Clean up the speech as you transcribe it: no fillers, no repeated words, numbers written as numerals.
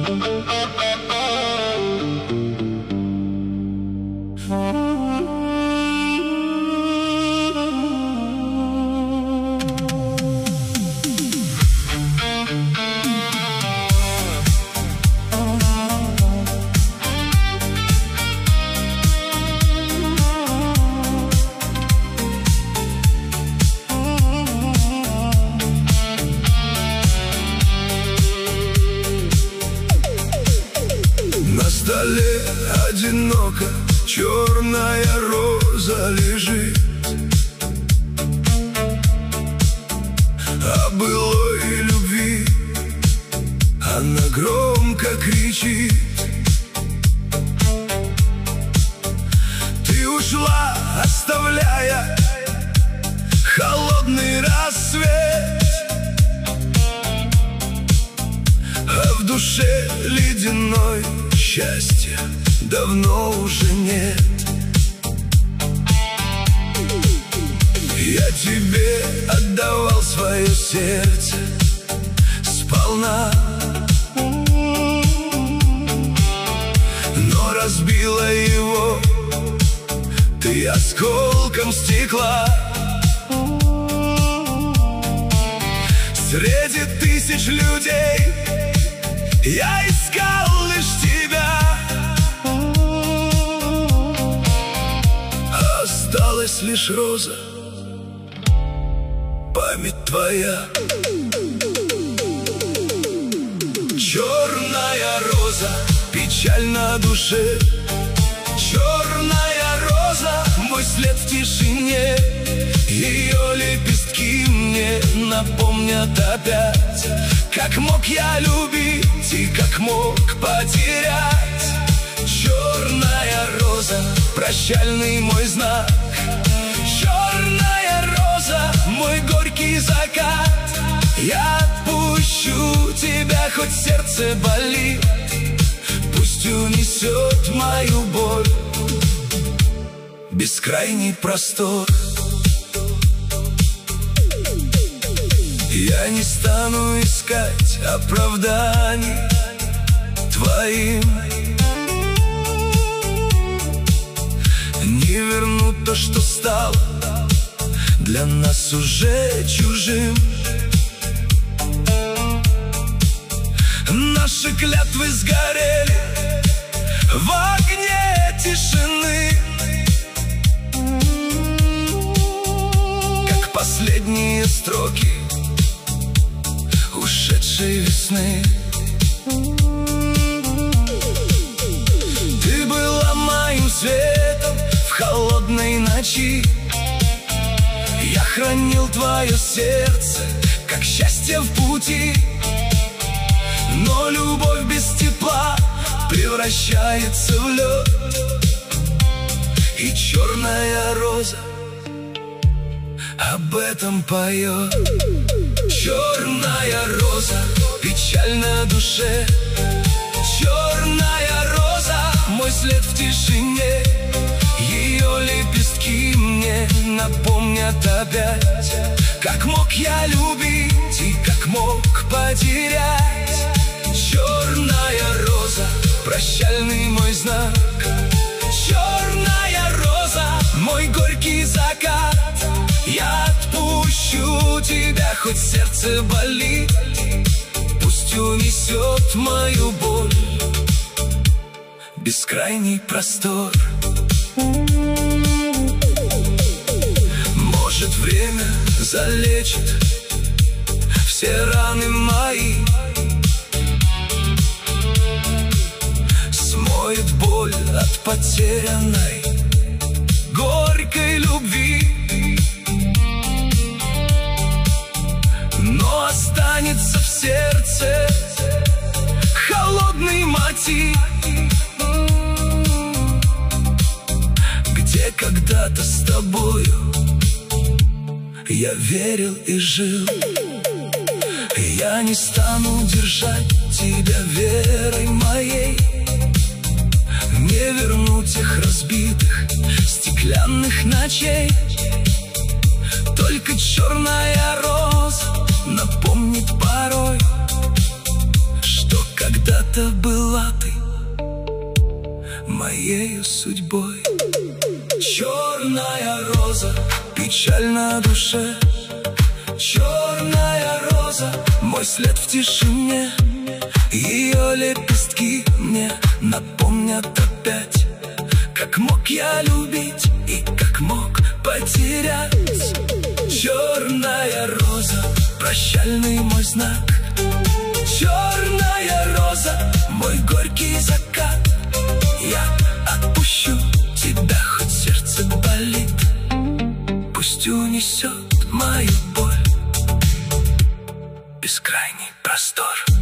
На столе одиноко черная роза лежит, о былой любви она громко кричит. Ты ушла, оставляя холодный рассвет, а в душе ледяной счастья давно уже нет. Я тебе отдавал свое сердце сполна, но разбила его ты осколком стекла. Среди тысяч людей я искал лишь тебя, осталась лишь роза, память твоя. Черная роза, печаль на душе, черная роза, мой след в тишине. Ее лепестки мне напомнят опять, как мог я любить и как мог потерять. Черная роза, прощальный мой знак, черная роза, мой горький закат. Я отпущу тебя, хоть сердце болит, пусть унесет мою боль бескрайний простор. Я не стану искать оправданий твоим, не верну то, что стало для нас уже чужим. Наши клятвы сгорели в огне тишины, как последние строки ушедшей весны. Ты была моим светом в холодной ночи, я хранил твое сердце, как счастье в пути. Но любовь без тепла превращается в лед, и черная роза об этом поет. Черная роза, печаль на душе, черная роза, мой след в тишине. Ее лепестки мне напомнят опять, как мог я любить и как мог потерять. Черная роза, прощальный мой знак, черная роза, мой горький закат. Я отпущу тебя, хоть сердце болит, пусть унесет мою боль бескрайний простор. Может, время залечит все раны мои, смоет боль от потерянной горькой любви. Но останется в сердце холодный мотив, где когда-то с тобою я верил и жил. Я не стану держать тебя верой моей, не верну тех разбитых стеклянных ночей. Только черная роза напомнит порой, что когда-то когда-то была ты моею судьбой. Черная роза, печаль на душе. Черная роза, мой след в тишине. Ее лепестки мне напомнят опять, как мог я любить и как мог потерять. Черная роза, прощальный мой знак. Черная роза, мой горький закат. Я отпущу тебя, хоть сердце болит. Пусть унесет мою боль бескрайний простор.